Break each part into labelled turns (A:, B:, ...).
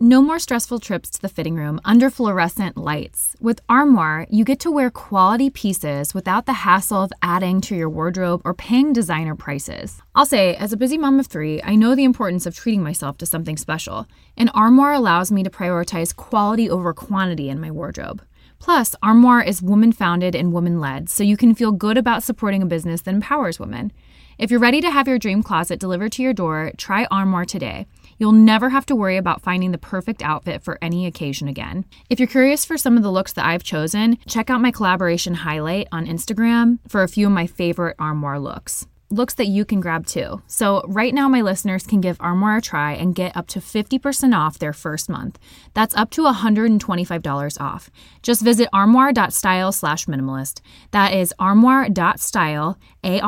A: No more stressful trips to the fitting room under fluorescent lights. With Armoire, you get to wear quality pieces without the hassle of adding to your wardrobe or paying designer prices. I'll say, as a busy mom of 3, I know the importance of treating myself to something special, and Armoire allows me to prioritize quality over quantity in my wardrobe. Plus, Armoire is woman-founded and woman-led, so you can feel good about supporting a business that empowers women. If you're ready to have your dream closet delivered to your door, try Armoire today. You'll never have to worry about finding the perfect outfit for any occasion again. If you're curious for some of the looks that I've chosen, check out my collaboration highlight on Instagram for a few of my favorite Armoire looks. Looks that you can grab too. So right now my listeners can give Armoire a try and get up to 50% off their first month. That's up to $125 off. Just visit armoire.style/minimalist. That is armoire.style,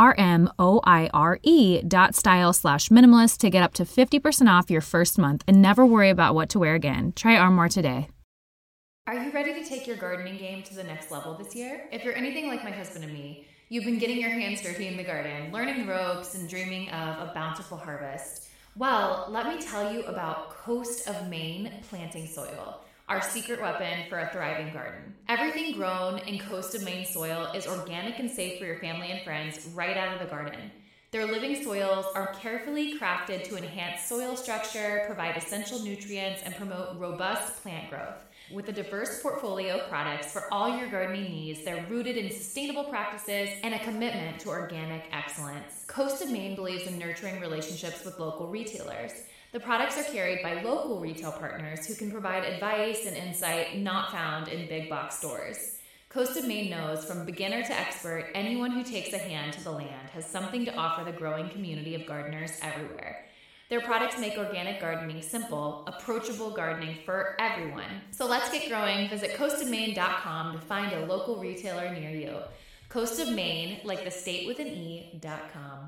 A: ARMOIRE.style/minimalist to get up to 50% off your first month and never worry about what to wear again. Try Armoire today.
B: Are you ready to take your gardening game to the next level this year? If you're anything like my husband and me, you've been getting your hands dirty in the garden, learning the ropes, and dreaming of a bountiful harvest. Well, let me tell you about Coast of Maine planting soil, our secret weapon for a thriving garden. Everything grown in Coast of Maine soil is organic and safe for your family and friends right out of the garden. Their living soils are carefully crafted to enhance soil structure, provide essential nutrients, and promote robust plant growth. With a diverse portfolio of products for all your gardening needs, they're rooted in sustainable practices and a commitment to organic excellence. Coast of Maine believes in nurturing relationships with local retailers. The products are carried by local retail partners who can provide advice and insight not found in big box stores. Coast of Maine knows from beginner to expert, anyone who takes a hand to the land has something to offer the growing community of gardeners everywhere. Their products make organic gardening simple, approachable gardening for everyone. So let's get growing. Visit coastofmaine.com to find a local retailer near you. Coast of Maine, like the state with an E.com.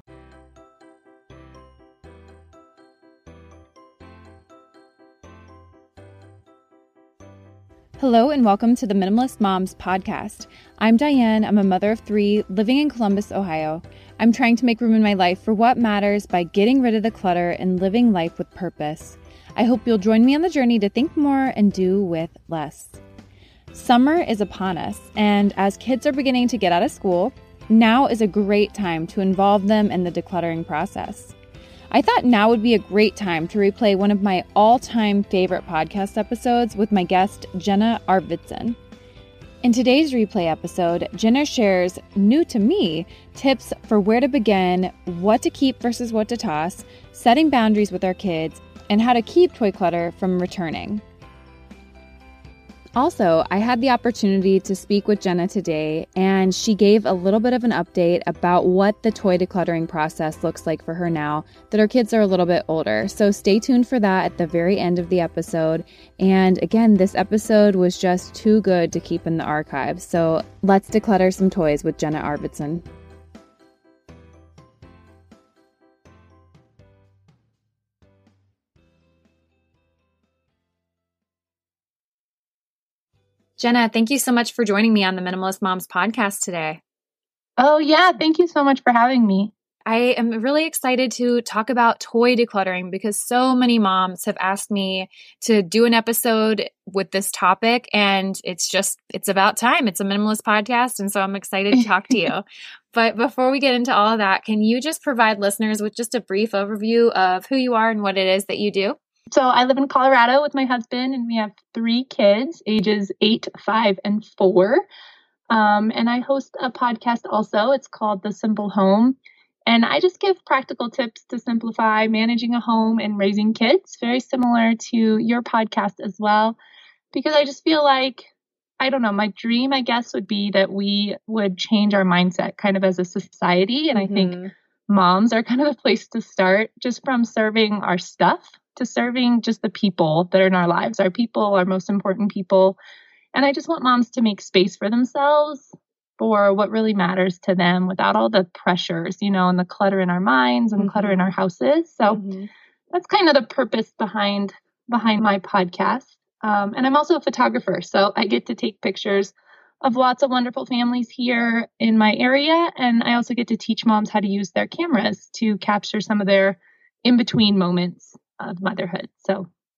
A: Hello and welcome to the Minimalist Moms podcast. I'm Diane. I'm a mother of 3 living in Columbus, Ohio. I'm trying to make room in my life for what matters by getting rid of the clutter and living life with purpose. I hope you'll join me on the journey to think more and do with less. Summer is upon us, and as kids are beginning to get out of school, now is a great time to involve them in the decluttering process. I thought now would be a great time to replay one of my all-time favorite podcast episodes with my guest, Jenna Arvidsson. In today's replay episode, Jenna shares, new to me, tips for where to begin, what to keep versus what to toss, setting boundaries with our kids, and how to keep toy clutter from returning. Also, I had the opportunity to speak with Jenna today, and she gave a little bit of an update about what the toy decluttering process looks like for her now that her kids are a little bit older. So stay tuned for that at the very end of the episode. And again, this episode was just too good to keep in the archives. So let's declutter some toys with Jenna Arvidsson. Jenna, thank you so much for joining me on the Minimalist Moms podcast today.
C: Oh, yeah. Thank you so much for having me.
A: I am really excited to talk about toy decluttering because so many moms have asked me to do an episode with this topic, and it's about time. It's a minimalist podcast, and so I'm excited to talk to you. But before we get into all of that, can you just provide listeners with just a brief overview of who you are and what it is that you do?
C: So I live in Colorado with my husband, and we have 3 kids, ages 8, 5, and 4. And I host a podcast also. It's called The Simple Home. And I just give practical tips to simplify managing a home and raising kids, very similar to your podcast as well. Because I just feel like, I don't know, my dream, I guess, would be that we would change our mindset kind of as a society. And I think moms are kind of a place to start, just from serving our stuff to serving just the people that are in our lives. Our people, our most important people. And I just want moms to make space for themselves, for what really matters to them without all the pressures, and the clutter in our minds and clutter in our houses. So that's kind of the purpose behind my podcast. And I'm also a photographer, so I get to take pictures of lots of wonderful families here in my area. And I also get to teach moms how to use their cameras to capture some of their in-between moments of motherhood. So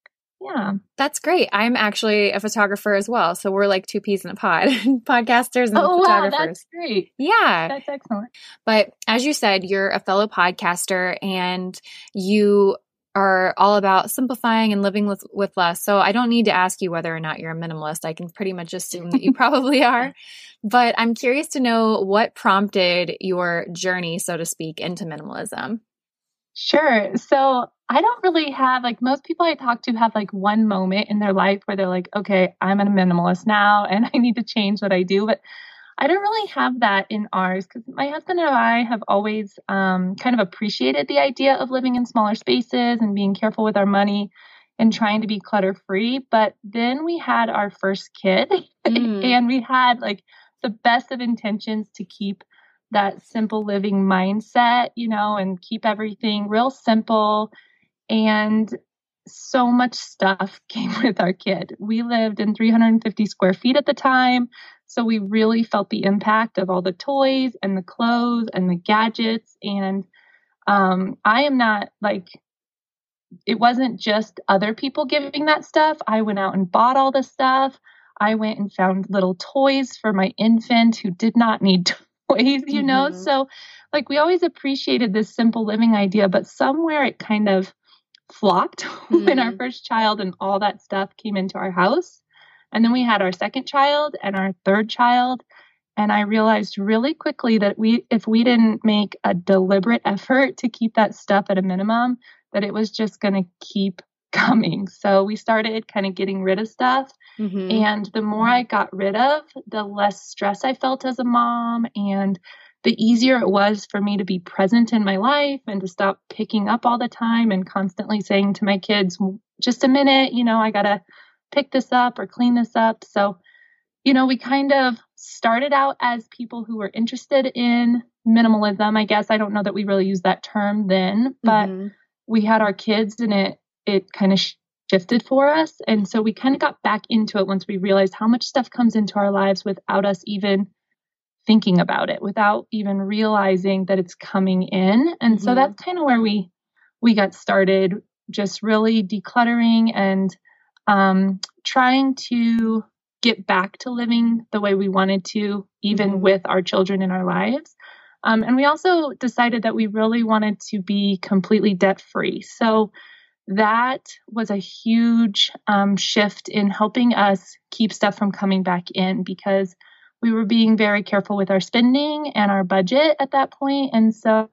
C: yeah.
D: That's great. I'm actually a photographer as well. So we're like two peas in a pod, podcasters and
C: Oh, wow,
D: photographers.
C: that's great.
D: Yeah.
C: That's excellent.
D: But as you said, you're a fellow podcaster and you are all about simplifying and living with less. So I don't need to ask you whether or not you're a minimalist. I can pretty much assume that you probably are. But I'm curious to know what prompted your journey, so to speak, into minimalism.
C: Sure. So I don't really have, like, most people I talk to have like one moment in their life where they're like, okay, I'm a minimalist now and I need to change what I do. But I don't really have that in ours because my husband and I have always kind of appreciated the idea of living in smaller spaces and being careful with our money and trying to be clutter free. But then we had our first kid and we had like the best of intentions to keep that simple living mindset, and keep everything real simple. And so much stuff came with our kid. We lived in 350 square feet at the time. So we really felt the impact of all the toys and the clothes and the gadgets. And I am not like, it wasn't just other people giving that stuff. I went out and bought all the stuff. I went and found little toys for my infant who did not need toys, So like we always appreciated this simple living idea, but somewhere it kind of flopped when our first child and all that stuff came into our house. And then we had our second child and our third child. And I realized really quickly that if we didn't make a deliberate effort to keep that stuff at a minimum, that it was just going to keep coming. So we started kind of getting rid of stuff. And the more I got rid of, the less stress I felt as a mom. And the easier it was for me to be present in my life and to stop picking up all the time and constantly saying to my kids, just a minute, I got to pick this up or clean this up. So, we kind of started out as people who were interested in minimalism. I guess I don't know that we really used that term then, but we had our kids and it kind of shifted for us. And so we kind of got back into it once we realized how much stuff comes into our lives without us even thinking about it, without even realizing that it's coming in. And so that's kind of where we got started, just really decluttering and trying to get back to living the way we wanted to, even with our children in our lives. And we also decided that we really wanted to be completely debt free. So that was a huge shift in helping us keep stuff from coming back in because we were being very careful with our spending and our budget at that point. And so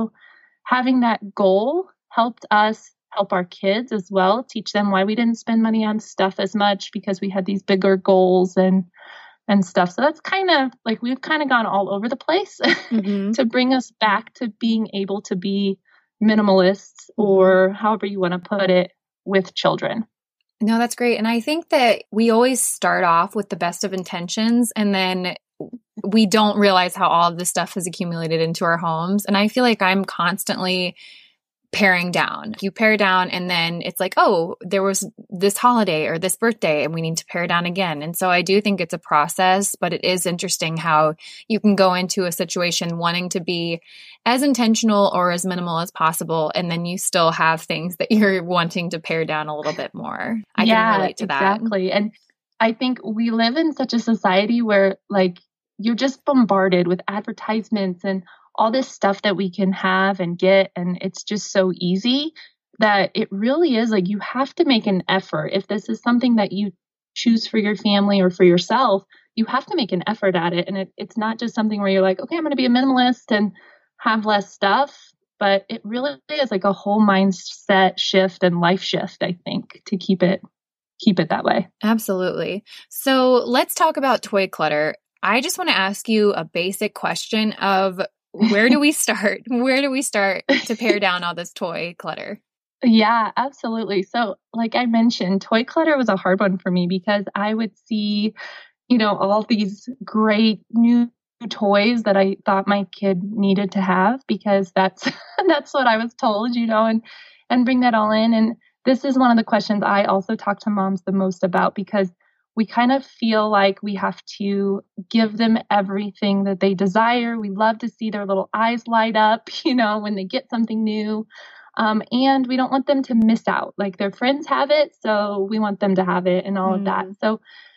C: having that goal helped us help our kids as well, teach them why we didn't spend money on stuff as much because we had these bigger goals and stuff. So that's kind of like we've kind of gone all over the place to bring us back to being able to be minimalists or however you want to put it with children.
D: No, that's great. And I think that we always start off with the best of intentions and then we don't realize how all of this stuff has accumulated into our homes. And I feel like I'm constantly paring down. You pare down and then it's like, oh, there was this holiday or this birthday and we need to pare down again. And so I do think it's a process, but it is interesting how you can go into a situation wanting to be as intentional or as minimal as possible. And then you still have things that you're wanting to pare down a little bit more. I can relate to that.
C: Exactly. And I think we live in such a society where like you're just bombarded with advertisements and all this stuff that we can have and get. And it's just so easy that it really is like you have to make an effort. If this is something that you choose for your family or for yourself, you have to make an effort at it. And it's not just something where you're like, okay, I'm going to be a minimalist and have less stuff. But it really is like a whole mindset shift and life shift, I think, to keep it that way.
D: Absolutely. So let's talk about toy clutter. I just want to ask you a basic question of where do we start? Where do we start to pare down all this toy clutter?
C: Yeah, absolutely. So like I mentioned, toy clutter was a hard one for me because I would see, all these great new toys that I thought my kid needed to have because that's what I was told, and bring that all in. And this is one of the questions I also talk to moms the most about because we kind of feel like we have to give them everything that they desire. We love to see their little eyes light up, when they get something new. And we don't want them to miss out. Like their friends have it, so we want them to have it and all of that. So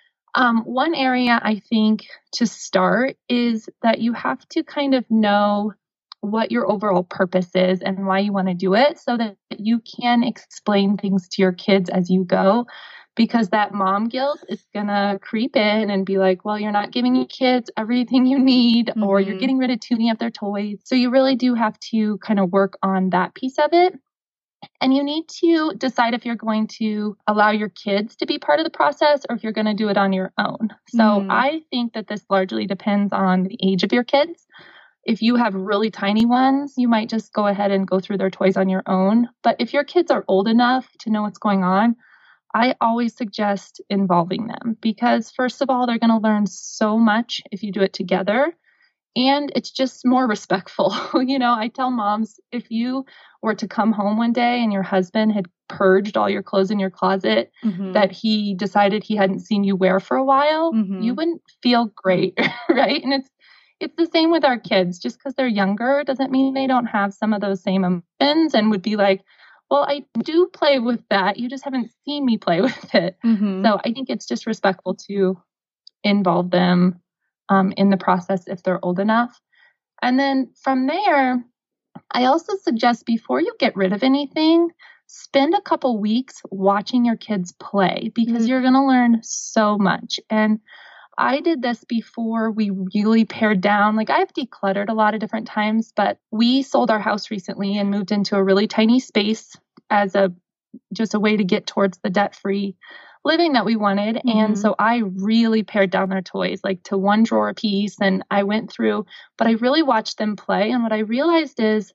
C: one area I think to start is that you have to kind of know what your overall purpose is and why you want to do it so that you can explain things to your kids as you go. Because that mom guilt is going to creep in and be like, well, you're not giving your kids everything you need, or you're getting rid of too many of their toys. So you really do have to kind of work on that piece of it. And you need to decide if you're going to allow your kids to be part of the process or if you're going to do it on your own. So I think that this largely depends on the age of your kids. If you have really tiny ones, you might just go ahead and go through their toys on your own. But if your kids are old enough to know what's going on, I always suggest involving them because, first of all, they're going to learn so much if you do it together. And it's just more respectful. I tell moms, if you were to come home one day and your husband had purged all your clothes in your closet that he decided he hadn't seen you wear for a while, you wouldn't feel great, right? And it's the same with our kids. Just because they're younger doesn't mean they don't have some of those same emotions and would be like, well, I do play with that. You just haven't seen me play with it. So I think it's just respectful to involve them in the process if they're old enough. And then from there, I also suggest before you get rid of anything, spend a couple weeks watching your kids play because you're going to learn so much. And I did this before we really pared down. Like I've decluttered a lot of different times, but we sold our house recently and moved into a really tiny space as just a way to get towards the debt-free living that we wanted. And so I really pared down their toys, like to one drawer a piece. And I went through, but I really watched them play. And what I realized is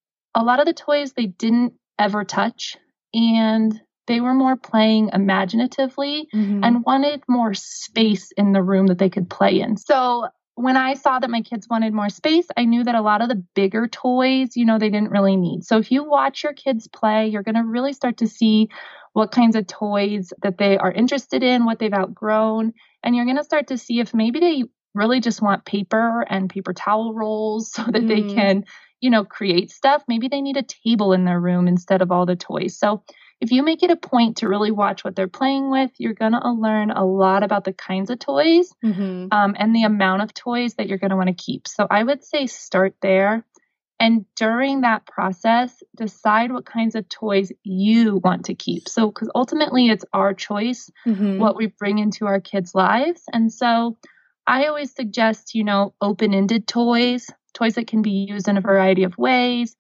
C: a lot of the toys they didn't ever touch. And they were more playing imaginatively and wanted more space in the room that they could play in. So when I saw that my kids wanted more space, I knew that a lot of the bigger toys, they didn't really need. So if you watch your kids play, you're going to really start to see what kinds of toys that they are interested in, what they've outgrown. And you're going to start to see if maybe they really just want paper and paper towel rolls so that they can, create stuff. Maybe they need a table in their room instead of all the toys. So if you make it a point to really watch what they're playing with, you're going to learn a lot about the kinds of toys and the amount of toys that you're going to want to keep. So I would say start there. And during that process, decide what kinds of toys you want to keep. So, because ultimately it's our choice what we bring into our kids' lives. And so I always suggest, open-ended toys that can be used in a variety of ways.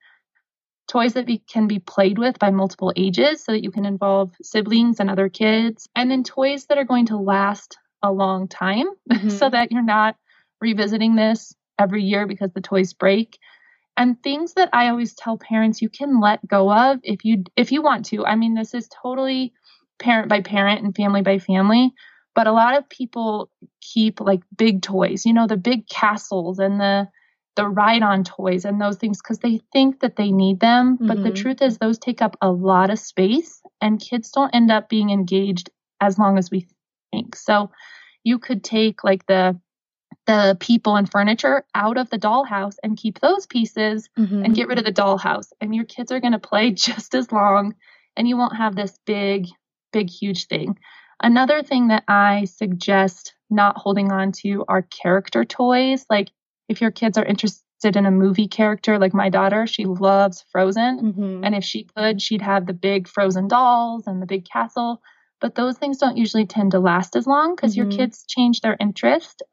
C: Toys that can be played with by multiple ages so that you can involve siblings and other kids. And then toys that are going to last a long time so that you're not revisiting this every year because the toys break. And things that I always tell parents you can let go of if you want to. I mean, this is totally parent by parent and family by family. But a lot of people keep like big toys, the big castles and the ride-on toys and those things because they think that they need them. But the truth is those take up a lot of space and kids don't end up being engaged as long as we think. So you could take like the people and furniture out of the dollhouse and keep those pieces and get rid of the dollhouse. And your kids are going to play just as long and you won't have this big, huge thing. Another thing that I suggest not holding on to are character toys. Like if your kids are interested in a movie character, like my daughter, she loves Frozen. And if she could, she'd have the big Frozen dolls and the big castle. But those things don't usually tend to last as long because your kids change their interest.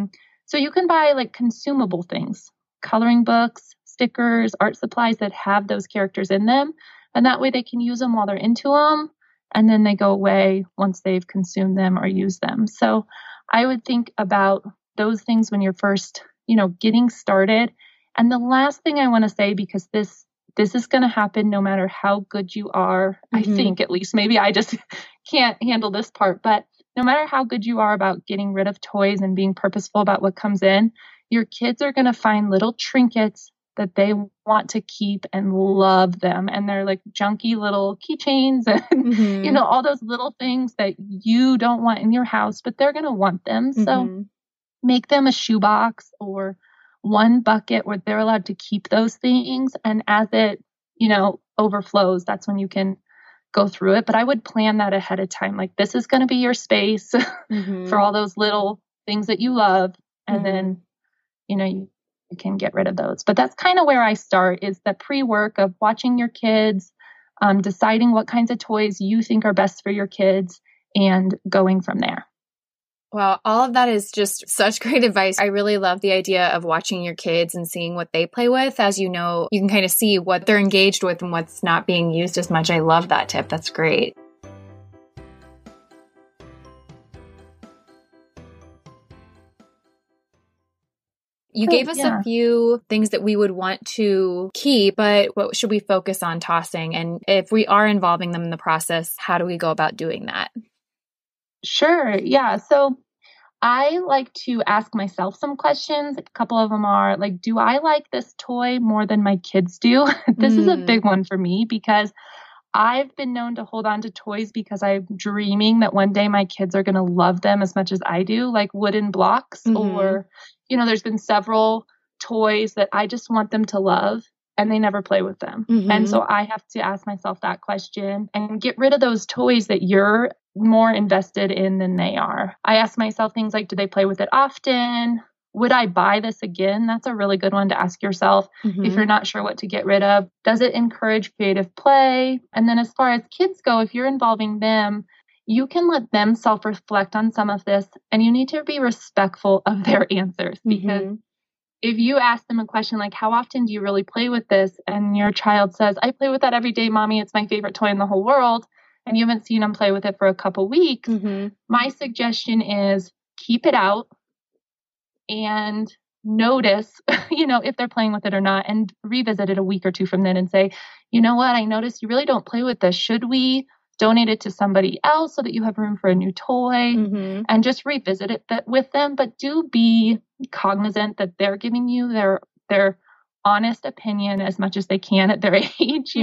C: So you can buy like consumable things, coloring books, stickers, art supplies that have those characters in them. And that way they can use them while they're into them. And then they go away once they've consumed them or used them. So I would think about those things when you're first, getting started. And the last thing I want to say, because this is going to happen no matter how good you are, I think at least, maybe I just can't handle this part, but no matter how good you are about getting rid of toys and being purposeful about what comes in, your kids are going to find little trinkets that they want to keep and love them. And they're like junky little keychains and, all those little things that you don't want in your house, but they're going to want them. So make them a shoebox or one bucket where they're allowed to keep those things. And as it, overflows, that's when you can go through it. But I would plan that ahead of time. Like, this is going to be your space for all those little things that you love. And then, you can get rid of those. But that's kind of where I start, is the pre-work of watching your kids, deciding what kinds of toys you think are best for your kids, and going from there.
D: Well, all of that is just such great advice. I really love the idea of watching your kids and seeing what they play with. As you know, you can kind of see what they're engaged with and what's not being used as much. I love that tip. That's great. You gave us a few things that we would want to keep, but what should we focus on tossing? And if we are involving them in the process, how do we go about doing that?
C: Sure. Yeah. So I like to ask myself some questions. A couple of them are like, do I like this toy more than my kids do? This is a big one for me, because I've been known to hold on to toys because I'm dreaming that one day my kids are going to love them as much as I do, like wooden blocks, or, there's been several toys that I just want them to love, and they never play with them. And so I have to ask myself that question and get rid of those toys that you're more invested in than they are. I ask myself things like, do they play with it often? Would I buy this again? That's a really good one to ask yourself if you're not sure what to get rid of. Does it encourage creative play? And then as far as kids go, if you're involving them, you can let them self-reflect on some of this, and you need to be respectful of their answers, because if you ask them a question like, how often do you really play with this? And your child says, I play with that every day, Mommy. It's my favorite toy in the whole world. And you haven't seen them play with it for a couple weeks. My suggestion is keep it out and notice, if they're playing with it or not, and revisit it a week or two from then and say, you know what? I noticed you really don't play with this. Should we donate it to somebody else so that you have room for a new toy? And just revisit it with them. But do be cognizant that they're giving you their honest opinion as much as they can at their age,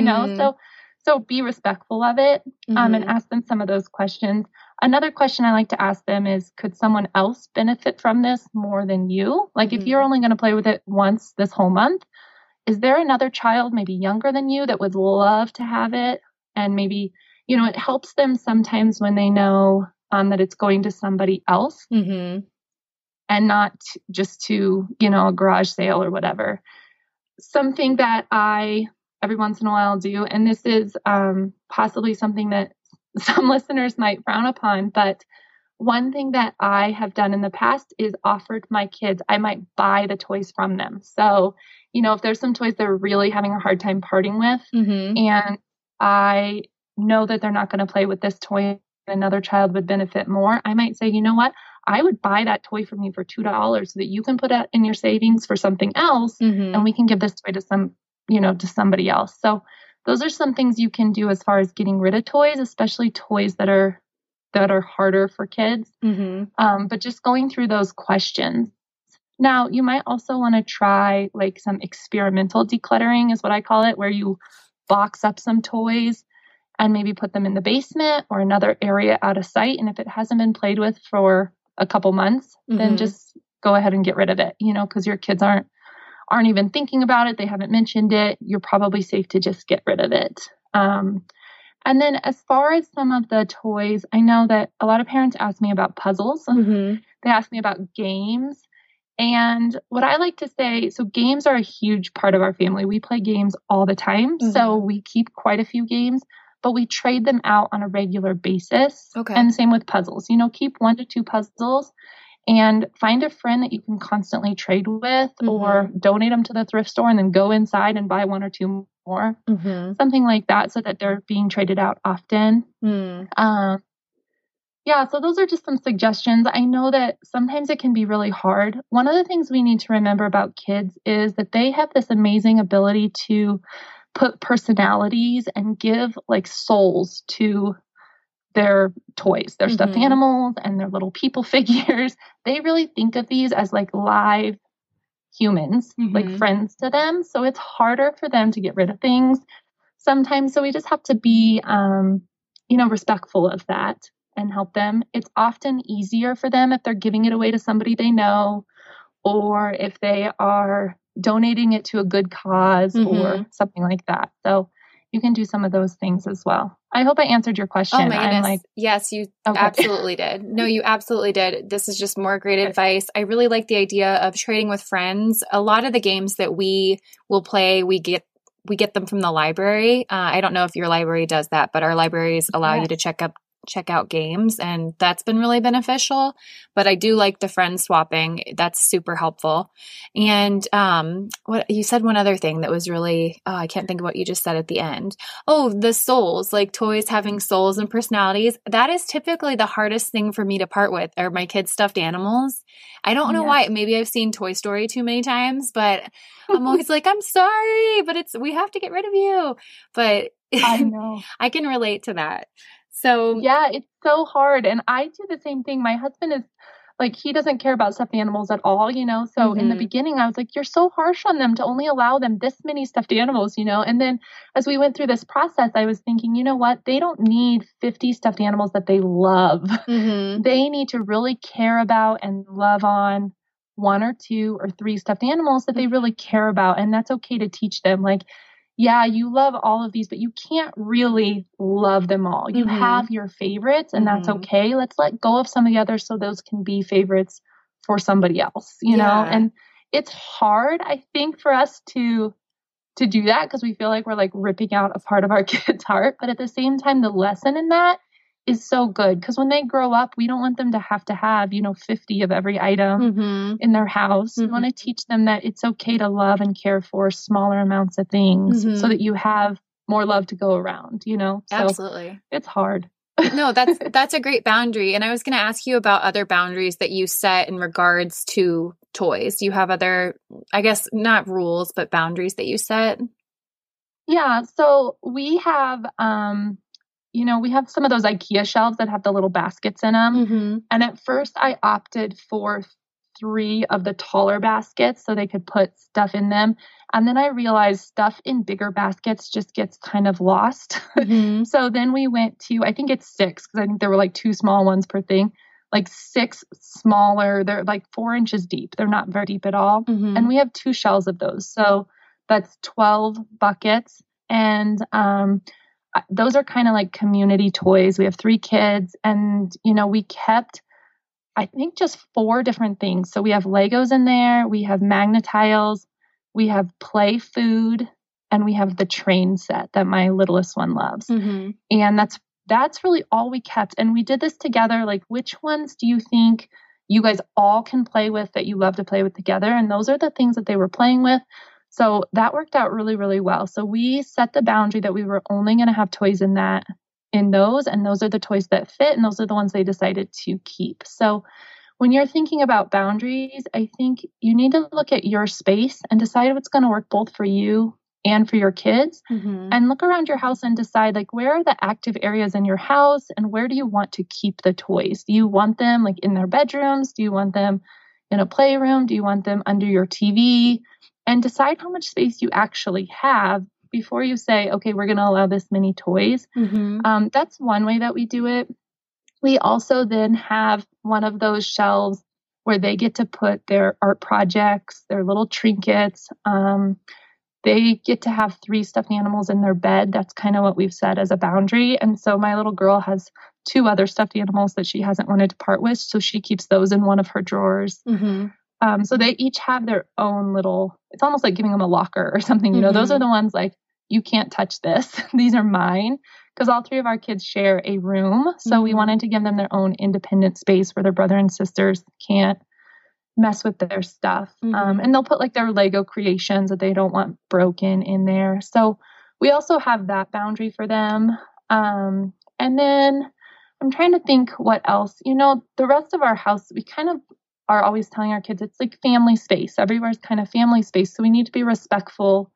C: So be respectful of it, and ask them some of those questions. Another question I like to ask them is, could someone else benefit from this more than you? Like, if you're only going to play with it once this whole month, is there another child maybe younger than you that would love to have it? And maybe, it helps them sometimes when they know that it's going to somebody else and not just to, a garage sale or whatever. Something that I every once in a while do, and this is possibly something that some listeners might frown upon, but one thing that I have done in the past is offered my kids, I might buy the toys from them. So, if there's some toys they're really having a hard time parting with, and I know that they're not going to play with this toy, another child would benefit more, I might say, you know what? I would buy that toy from you for $2 so that you can put it in your savings for something else, and we can give this toy to to somebody else. So those are some things you can do as far as getting rid of toys, especially toys that are harder for kids. But just going through those questions. Now, you might also want to try like some experimental decluttering is what I call it, where you box up some toys and maybe put them in the basement or another area out of sight. And if it hasn't been played with for a couple months, then just go ahead and get rid of it, because your kids aren't even thinking about it. They haven't mentioned it. You're probably safe to just get rid of it. And then as far as some of the toys, I know that a lot of parents ask me about puzzles. They ask me about games. And what I like to say, so games are a huge part of our family. We play games all the time. So we keep quite a few games, but we trade them out on a regular basis. And same with puzzles. Keep 1 to 2 puzzles. And find a friend that you can constantly trade with, or donate them to the thrift store and then go inside and buy 1 or 2 more. Something like that, so that they're being traded out often. So those are just some suggestions. I know that sometimes it can be really hard. One of the things we need to remember about kids is that they have this amazing ability to put personalities and give like souls to their toys, their stuffed animals and their little people figures. They really think of these as like live humans, like friends to them. So it's harder for them to get rid of things sometimes. So we just have to be, respectful of that and help them. It's often easier for them if they're giving it away to somebody they know, or if they are donating it to a good cause
D: Mm-hmm.
C: or something like that. So you can do some of those things as well. I hope I answered your question.
D: Oh my goodness.
C: I'm like,
D: yes, you
C: okay.
D: absolutely did. No, you absolutely did. This is just more great advice. I really like the idea of trading with friends. A lot of the games that we will play, we get them from the library. I don't know if your library does that, but our libraries allow you to check out games, and that's been really beneficial. But I do like the friend swapping. That's super helpful. And what you said, one other thing that was really, I can't think of what you just said at the end. Oh, the souls, like toys having souls and personalities. That is typically the hardest thing for me to part with, are my kids' stuffed animals. I don't know why. Maybe I've seen Toy Story too many times, but I'm always like, I'm sorry, but we have to get rid of you. But
C: I know.
D: I can relate to that. So
C: yeah, it's so hard. And I do the same thing. My husband is like, he doesn't care about stuffed animals at all, So in the beginning, I was like, you're so harsh on them to only allow them this many stuffed animals, And then as we went through this process, I was thinking, you know what? They don't need 50 stuffed animals that they love. They need to really care about and love on 1 or 2 or 3 stuffed animals that they really care about. And that's okay to teach them. Like, yeah, you love all of these, but you can't really love them all. You have your favorites, and that's okay. Let's let go of some of the others so those can be favorites for somebody else, know? And it's hard, I think, for us to do that because we feel like we're like ripping out a part of our kid's heart. But at the same time, the lesson in that is so good because when they grow up, we don't want them to have 50 of every item in their house. We want to teach them that it's okay to love and care for smaller amounts of things so that you have more love to go around, So
D: absolutely.
C: It's hard.
D: No, that's a great boundary. And I was going to ask you about other boundaries that you set in regards to toys. Do you have other, I guess, not rules, but boundaries that you set?
C: Yeah. So we have, we have some of those IKEA shelves that have the little baskets in them. And at first I opted for 3 of the taller baskets so they could put stuff in them. And then I realized stuff in bigger baskets just gets kind of lost. So then we went to, I think it's 6, because I think there were like 2 small ones per thing, like 6 smaller. They're like 4 inches deep. They're not very deep at all. And we have 2 shelves of those. So that's 12 buckets. And, those are kind of like community toys. We have 3 kids and, we kept, I think, just 4 different things. So we have Legos in there. We have Magna-Tiles. We have play food, and we have the train set that my littlest one loves. And that's really all we kept. And we did this together. Like, which ones do you think you guys all can play with that you love to play with together? And those are the things that they were playing with. So that worked out really, really well. So we set the boundary that we were only going to have toys in those, and those are the toys that fit, and those are the ones they decided to keep. So when you're thinking about boundaries, I think you need to look at your space and decide what's going to work both for you and for your kids, and look around your house and decide, like, where are the active areas in your house and where do you want to keep the toys? Do you want them like in their bedrooms? Do you want them in a playroom? Do you want them under your TV? And decide how much space you actually have before you say, okay, we're going to allow this many toys. That's one way that we do it. We also then have one of those shelves where they get to put their art projects, their little trinkets. They get to have 3 stuffed animals in their bed. That's kind of what we've set as a boundary. And so my little girl has 2 other stuffed animals that she hasn't wanted to part with. So she keeps those in one of her drawers. So they each have their own little, it's almost like giving them a locker or something. Those are the ones like, you can't touch this. These are mine. Because all 3 of our kids share a room. So we wanted to give them their own independent space where their brother and sisters can't mess with their stuff. And they'll put like their Lego creations that they don't want broken in there. So we also have that boundary for them. And then I'm trying to think what else. The rest of our house, we kind of are always telling our kids it's like family space. Everywhere's kind of family space. So we need to be respectful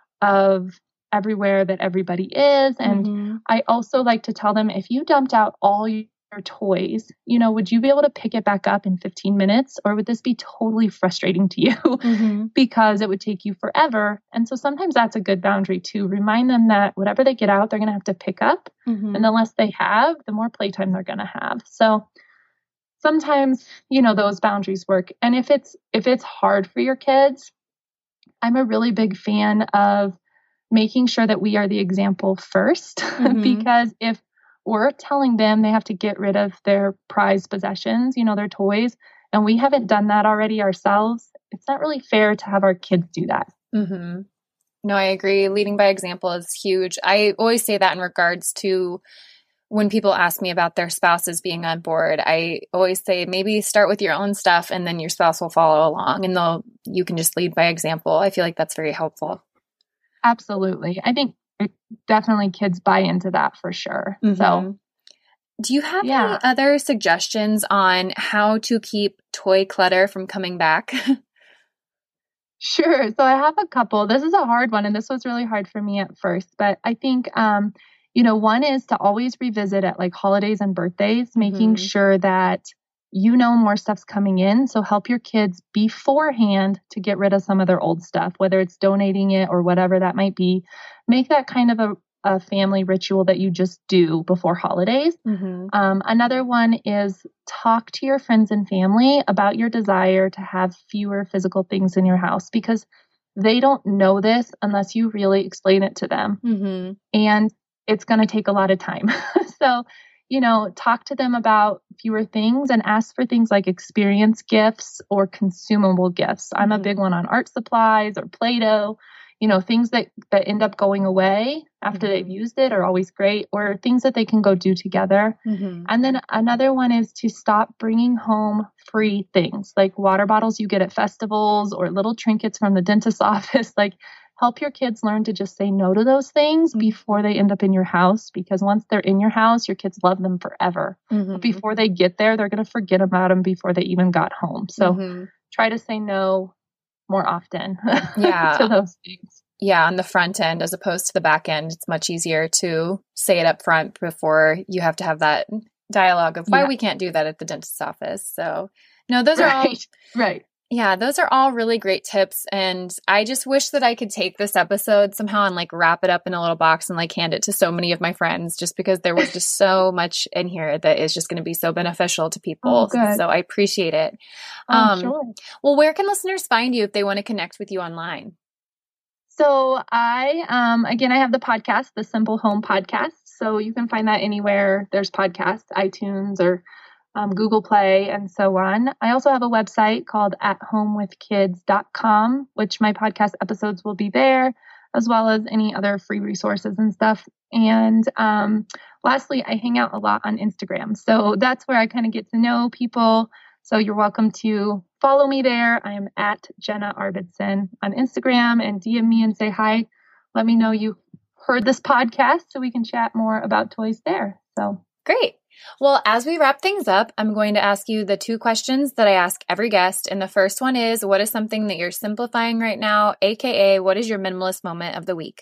C: of everywhere that everybody is. And I also like to tell them, if you dumped out all your toys, would you be able to pick it back up in 15 minutes? Or would this be totally frustrating to you because it would take you forever? And so sometimes that's a good boundary to remind them that whatever they get out, they're going to have to pick up. And the less they have, the more playtime they're going to have. So sometimes, those boundaries work. And if it's hard for your kids, I'm a really big fan of making sure that we are the example first, because if we're telling them they have to get rid of their prized possessions, their toys, and we haven't done that already ourselves, it's not really fair to have our kids do that.
D: Mm-hmm. No, I agree. Leading by example is huge. I always say that in regards to when people ask me about their spouses being on board. I always say maybe start with your own stuff and then your spouse will follow along and you can just lead by example. I feel like that's very helpful.
C: Absolutely. I think definitely kids buy into that for sure.
D: Mm-hmm.
C: So,
D: do you have any other suggestions on how to keep toy clutter from coming back?
C: Sure. So I have a couple. This is a hard one, and this was really hard for me at first. But I think, one is to always revisit at like holidays and birthdays, making sure that more stuff's coming in. So help your kids beforehand to get rid of some of their old stuff, whether it's donating it or whatever that might be. Make that kind of a family ritual that you just do before holidays. Another one is talk to your friends and family about your desire to have fewer physical things in your house, because they don't know this unless you really explain it to them. And it's going to take a lot of time. So, talk to them about fewer things and ask for things like experience gifts or consumable gifts. I'm a big one on art supplies or Play-Doh. Things that end up going away after they've used it are always great, or things that they can go do together. And then another one is to stop bringing home free things like water bottles you get at festivals or little trinkets from the dentist's office. Like, help your kids learn to just say no to those things before they end up in your house, because once they're in your house, your kids love them forever. But before they get there, they're going to forget about them before they even got home. So try to say no more often to those things.
D: Yeah, on the front end as opposed to the back end. It's much easier to say it up front before you have to have that dialogue of why we can't do that at the dentist's office. So no, those are all
C: right.
D: Yeah, those are all really great tips. And I just wish that I could take this episode somehow and like wrap it up in a little box and like hand it to so many of my friends, just because there was just so much in here that is just going to be so beneficial to people. So I appreciate it.
C: Sure.
D: Well, where can listeners find you if they want to connect with you online?
C: So I have the podcast, the Simple Home Podcast. So you can find that anywhere there's podcasts, iTunes or Google Play and so on. I also have a website called athomewithkids.com, which my podcast episodes will be there, as well as any other free resources and stuff. And lastly, I hang out a lot on Instagram. So that's where I kind of get to know people. So you're welcome to follow me there. I am at Jenna Arvidsson on Instagram, and DM me and say hi. Let me know you heard this podcast so we can chat more about toys there. So
D: great. Well, as we wrap things up, I'm going to ask you the 2 questions that I ask every guest. And the first one is, what is something that you're simplifying right now? AKA, what is your minimalist moment of the week?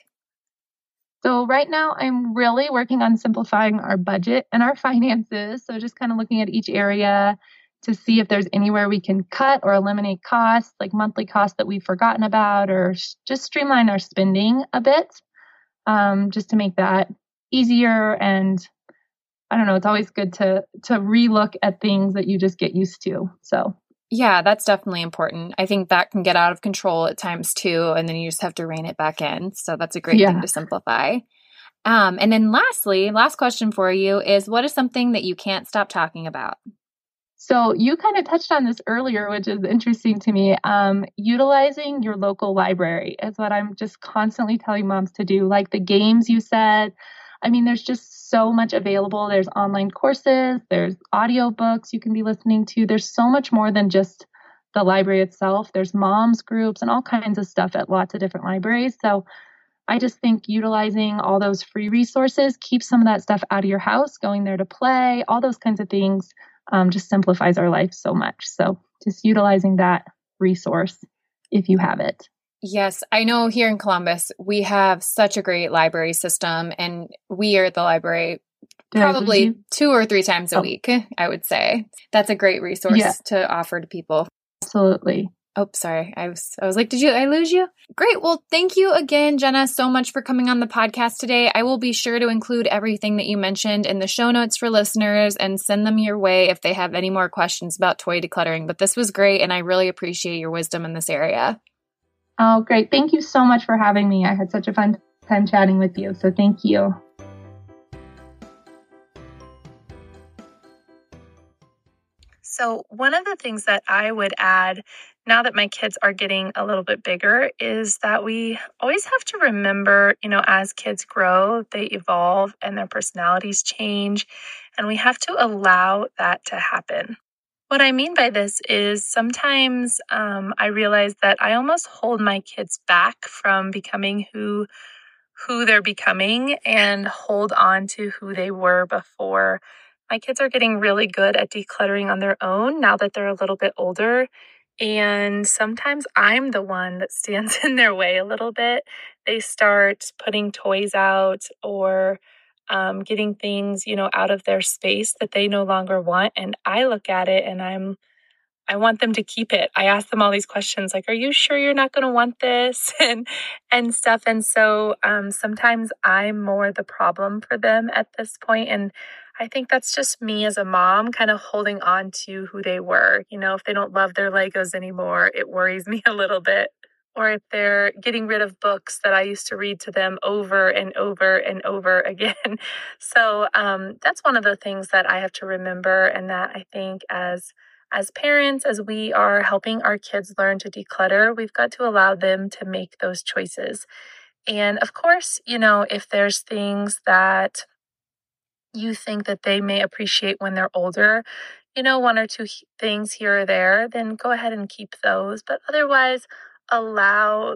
C: So right now I'm really working on simplifying our budget and our finances. So just kind of looking at each area to see if there's anywhere we can cut or eliminate costs, like monthly costs that we've forgotten about, or just streamline our spending a bit, just to make that easier. And I don't know, it's always good to relook at things that you just get used to. So
D: yeah, that's definitely important. I think that can get out of control at times too, and then you just have to rein it back in. So that's a great thing to simplify. And then lastly, last question for you is, what is something that you can't stop talking about?
C: So you kind of touched on this earlier, which is interesting to me. Utilizing your local library is what I'm just constantly telling moms to do. Like the games you said, I mean, there's just so much available. There's online courses, there's audiobooks you can be listening to. There's so much more than just the library itself. There's moms groups and all kinds of stuff at lots of different libraries. So I just think utilizing all those free resources, keep some of that stuff out of your house, going there to play, all those kinds of things, just simplifies our life so much. So just utilizing that resource if you have it.
D: Yes, I know here in Columbus, we have such a great library system, and we are at the library probably 2 or 3 times a week, I would say. That's a great resource to offer to people.
C: Absolutely.
D: Oh, sorry. I was like, did I lose you? Great. Well, thank you again, Jenna, so much for coming on the podcast today. I will be sure to include everything that you mentioned in the show notes for listeners and send them your way if they have any more questions about toy decluttering. But this was great, and I really appreciate your wisdom in this area.
C: Oh, great. Thank you so much for having me. I had such a fun time chatting with you. So thank you.
E: So one of the things that I would add now that my kids are getting a little bit bigger is that we always have to remember, as kids grow, they evolve and their personalities change, and we have to allow that to happen. What I mean by this is sometimes I realize that I almost hold my kids back from becoming who they're becoming and hold on to who they were before. My kids are getting really good at decluttering on their own now that they're a little bit older. And sometimes I'm the one that stands in their way a little bit. They start putting toys out or getting things, out of their space that they no longer want. And I look at it and I want them to keep it. I ask them all these questions like, are you sure you're not going to want this? and stuff. And so sometimes I'm more the problem for them at this point. And I think that's just me as a mom kind of holding on to who they were. If they don't love their Legos anymore, it worries me a little bit. Or if they're getting rid of books that I used to read to them over and over and over again. So that's one of the things that I have to remember, and that I think as parents, as we are helping our kids learn to declutter, we've got to allow them to make those choices. And of course, if there's things that you think that they may appreciate when they're older, one or two things here or there, then go ahead and keep those. But otherwise, allow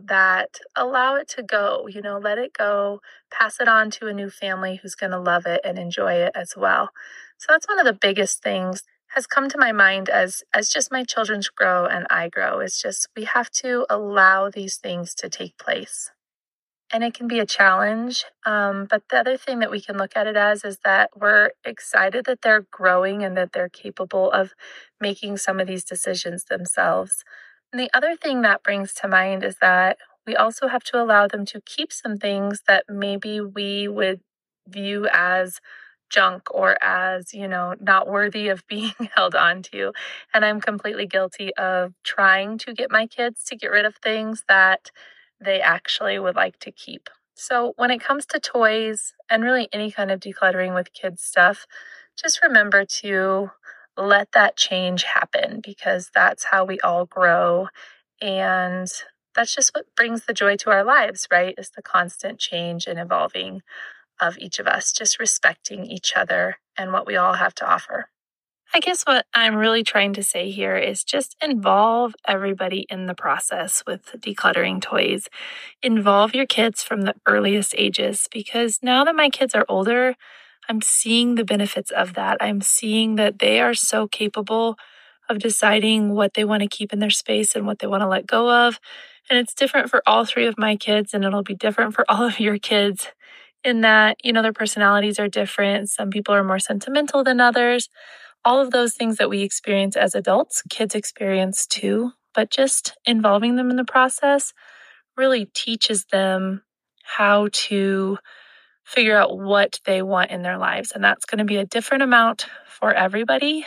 E: it to go, let it go, pass it on to a new family who's going to love it and enjoy it as well. So that's one of the biggest things has come to my mind as just my children grow and I grow. It's just, we have to allow these things to take place. And it can be a challenge. But the other thing that we can look at it as is that we're excited that they're growing and that they're capable of making some of these decisions themselves. And the other thing that brings to mind is that we also have to allow them to keep some things that maybe we would view as junk or as, not worthy of being held on to. And I'm completely guilty of trying to get my kids to get rid of things that they actually would like to keep. So when it comes to toys and really any kind of decluttering with kids stuff, just remember to let that change happen, because that's how we all grow. And that's just what brings the joy to our lives, right? Is the constant change and evolving of each of us, just respecting each other and what we all have to offer. I guess what I'm really trying to say here is just involve everybody in the process with decluttering toys. Involve your kids from the earliest ages, because now that my kids are older, I'm seeing the benefits of that. I'm seeing that they are so capable of deciding what they want to keep in their space and what they want to let go of. And it's different for all three of my kids, and it'll be different for all of your kids in that, their personalities are different. Some people are more sentimental than others. All of those things that we experience as adults, kids experience too. But just involving them in the process really teaches them how to figure out what they want in their lives. And that's going to be a different amount for everybody.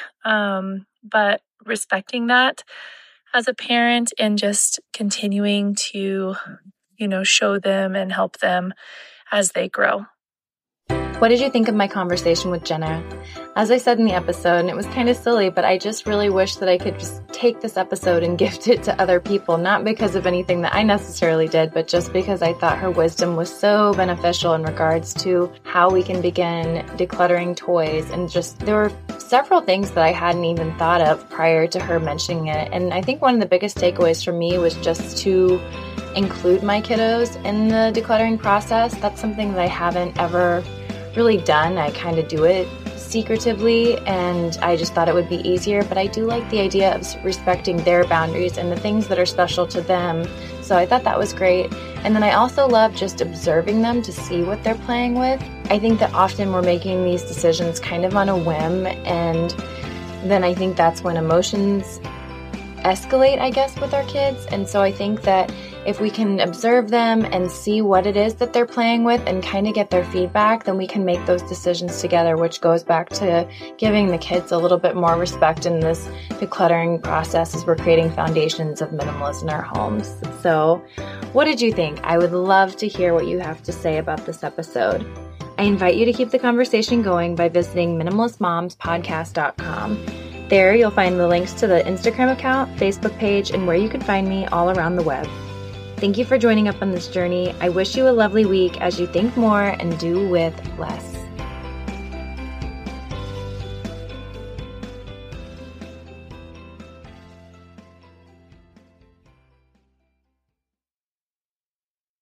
E: But respecting that as a parent and just continuing to, show them and help them as they grow.
D: What did you think of my conversation with Jenna? As I said in the episode, and it was kind of silly, but I just really wish that I could just take this episode and gift it to other people, not because of anything that I necessarily did, but just because I thought her wisdom was so beneficial in regards to how we can begin decluttering toys. And just, there were several things that I hadn't even thought of prior to her mentioning it. And I think one of the biggest takeaways for me was just to include my kiddos in the decluttering process. That's something that I haven't ever really done. I kind of do it secretively, and I just thought it would be easier, but I do like the idea of respecting their boundaries and the things that are special to them. So I thought that was great. And then I also love just observing them to see what they're playing with. I think that often we're making these decisions kind of on a whim, and then I think that's when emotions escalate, I guess, with our kids. And so I think that if we can observe them and see what it is that they're playing with and kind of get their feedback, then we can make those decisions together, which goes back to giving the kids a little bit more respect in this decluttering process as we're creating foundations of minimalism in our homes. So what did you think? I would love to hear what you have to say about this episode. I invite you to keep the conversation going by visiting minimalistmomspodcast.com. There you'll find the links to the Instagram account, Facebook page, and where you can find me all around the web. Thank you for joining up on this journey. I wish you a lovely week as you think more and do with less.